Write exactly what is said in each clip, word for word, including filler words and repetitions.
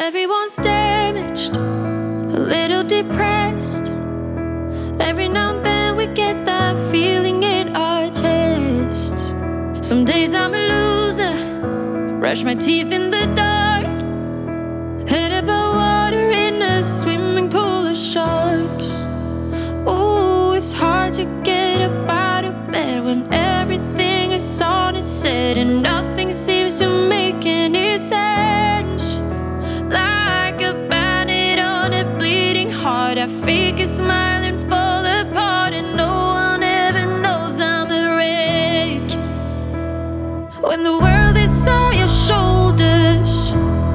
Everyone's damaged, a little depressed. Every now and then we get that feeling in our chests. Some days I'm a loser, brush my teeth in the dark, head above water in a swimming pool of sharks. Ooh, it's hard to get up out of bed when everything is on its head and nothing seems to make any sense. Like a bandit on a bleeding heart, I fake a smile and fall apart, and no one ever knows I'm a wreck. When the world is on your shoulders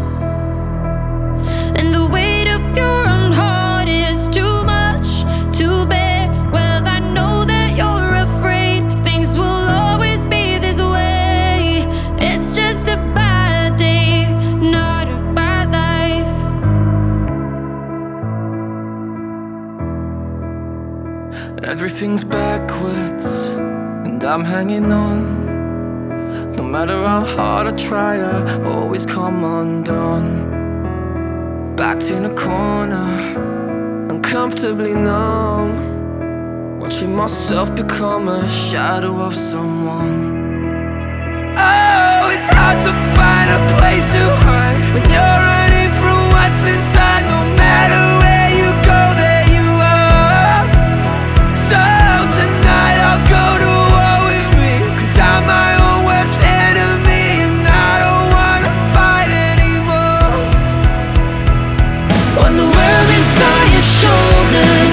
and the weight of your own heart is too much to bear, well, I know that you're afraid things will always be this way. It's just a bad day, not a bad life. Everything's backwards and I'm hanging on. No matter how hard I try, I always come undone. Backed in a corner, uncomfortably numb, watching myself become a shadow of someone. Oh, it's hard to find a place to hide when you're running from what's inside. No matter where you go, there you are. So tonight I'll go to war with me, 'cause I'm my own worst enemy, and I don't wanna fight anymore. When the world is on your shoulders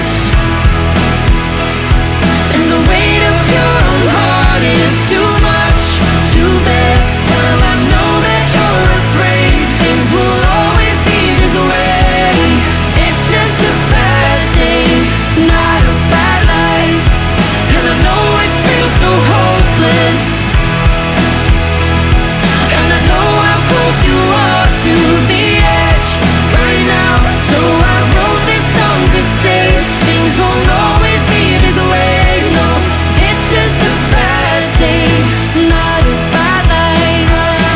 and the weight of your own heart is too much to bear, well, I know that you're afraid things will always be this way. It's just a bad day, not a bad life. And I know it feels so hopeless, and I know how close you are to the edge right now. So I wrote this song to say things won't always be this way. No, it's just a bad day, not a bad life.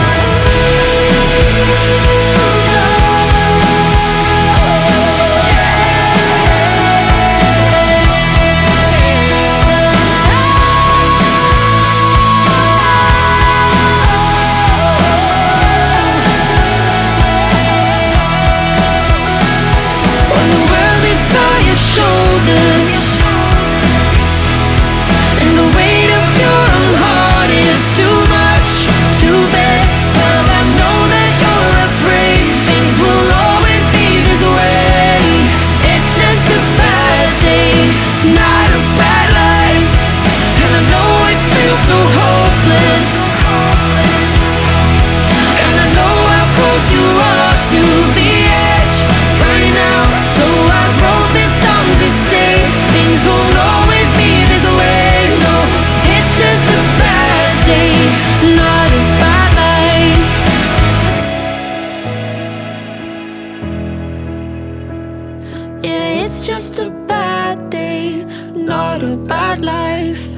When the world is on your shoulders and the weight of your own heart is too much to bear, well, I know that you're afraid things will always be this way. It's just a bad day, not a bad life. And I know it feels so hopeless, and I know how close you are to the edge right now. So I wrote this song to say things won't always be this way. No, it's just a bad day, not a bad life. Yeah, it's just a bad day, not a bad life.